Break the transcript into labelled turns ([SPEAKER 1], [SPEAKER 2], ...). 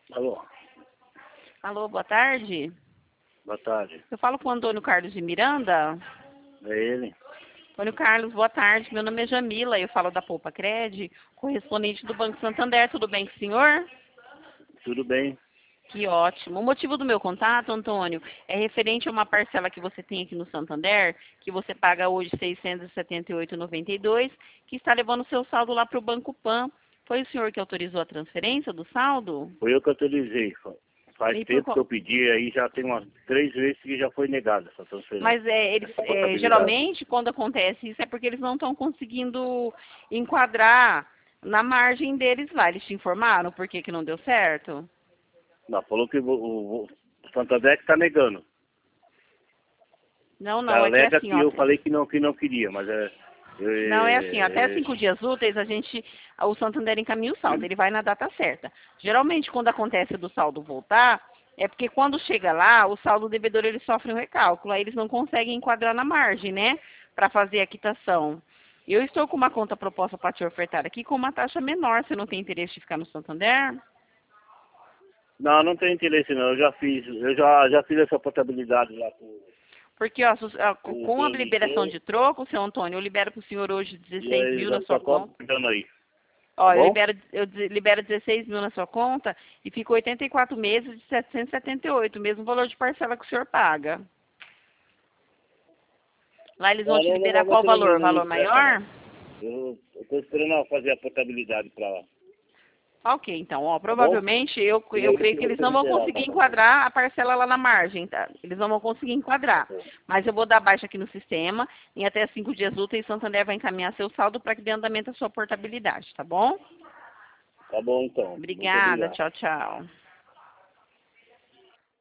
[SPEAKER 1] Alô,
[SPEAKER 2] Alô, boa tarde.
[SPEAKER 1] boa tarde.
[SPEAKER 2] Eu falo com o Antônio Carlos de Miranda.
[SPEAKER 1] É ele?
[SPEAKER 2] Antônio Carlos, boa tarde. Meu nome é Jamila, eu falo da Poupa Cred, correspondente do Banco Santander. Tudo bem com o senhor?
[SPEAKER 1] Tudo bem?
[SPEAKER 2] Que ótimo. O motivo do meu contato, Antônio, é referente a uma parcela que você tem aqui no Santander, que você paga hoje R$ 678,92, que está levando o seu saldo lá para o Banco Pan. Foi o senhor que autorizou a transferência do saldo?
[SPEAKER 1] Foi eu que autorizei. Faz
[SPEAKER 2] E por
[SPEAKER 1] tempo que
[SPEAKER 2] qual-
[SPEAKER 1] eu pedi aí, já tem umas 3 vezes que já foi negada essa transferência.
[SPEAKER 2] Mas
[SPEAKER 1] Essa portabilidade.
[SPEAKER 2] geralmente, quando acontece isso, é porque eles não estão conseguindo enquadrar na margem deles lá. Eles te informaram por que que não deu certo?
[SPEAKER 1] Não, falou que o Santander que está negando.
[SPEAKER 2] Não,
[SPEAKER 1] Tá,
[SPEAKER 2] não, é que é
[SPEAKER 1] alega
[SPEAKER 2] assim,
[SPEAKER 1] que
[SPEAKER 2] ó.
[SPEAKER 1] eu falei que não queria, mas
[SPEAKER 2] Não, é assim, ó, até
[SPEAKER 1] é,
[SPEAKER 2] 5 dias úteis o Santander encaminha o saldo, ele vai na data certa. Geralmente, quando acontece do saldo voltar, é porque quando chega lá, o saldo devedor ele sofre um recálculo, aí eles não conseguem enquadrar na margem, né, para fazer a quitação. Eu estou com uma conta proposta para te ofertar aqui com uma taxa menor. Você não tem interesse de ficar no Santander?
[SPEAKER 1] não tem interesse não. Eu já fiz essa portabilidade lá
[SPEAKER 2] Porque, ó,
[SPEAKER 1] com o
[SPEAKER 2] com a liberação
[SPEAKER 1] PMT
[SPEAKER 2] de troco, seu Antônio, eu libero para o senhor hoje
[SPEAKER 1] e
[SPEAKER 2] 16
[SPEAKER 1] aí
[SPEAKER 2] mil
[SPEAKER 1] já
[SPEAKER 2] na sua
[SPEAKER 1] está
[SPEAKER 2] conta.
[SPEAKER 1] cobrando aí, tá
[SPEAKER 2] Ó,
[SPEAKER 1] bom?
[SPEAKER 2] libero 16 mil na sua conta e fica 84 meses de 778, o mesmo valor de parcela que o senhor paga. Lá eles vão
[SPEAKER 1] Não,
[SPEAKER 2] te liberar qual
[SPEAKER 1] normalmente
[SPEAKER 2] valor?
[SPEAKER 1] não me
[SPEAKER 2] Valor
[SPEAKER 1] interessa não.
[SPEAKER 2] maior?
[SPEAKER 1] Eu estou esperando fazer a portabilidade para lá,
[SPEAKER 2] Ok, então, ó,
[SPEAKER 1] tá bom?
[SPEAKER 2] provavelmente
[SPEAKER 1] E
[SPEAKER 2] eu
[SPEAKER 1] aí
[SPEAKER 2] creio
[SPEAKER 1] se
[SPEAKER 2] que eles
[SPEAKER 1] você
[SPEAKER 2] não vão
[SPEAKER 1] liberar,
[SPEAKER 2] conseguir
[SPEAKER 1] tá bom.
[SPEAKER 2] enquadrar a parcela lá na margem, tá? Eles não vão conseguir enquadrar. Mas eu vou dar baixa aqui no sistema, em até 5 dias úteis, Santander vai encaminhar seu saldo para que dê andamento à sua portabilidade, tá bom?
[SPEAKER 1] Tá bom então. Muito
[SPEAKER 2] Obrigada,
[SPEAKER 1] obrigado.
[SPEAKER 2] tchau, tchau.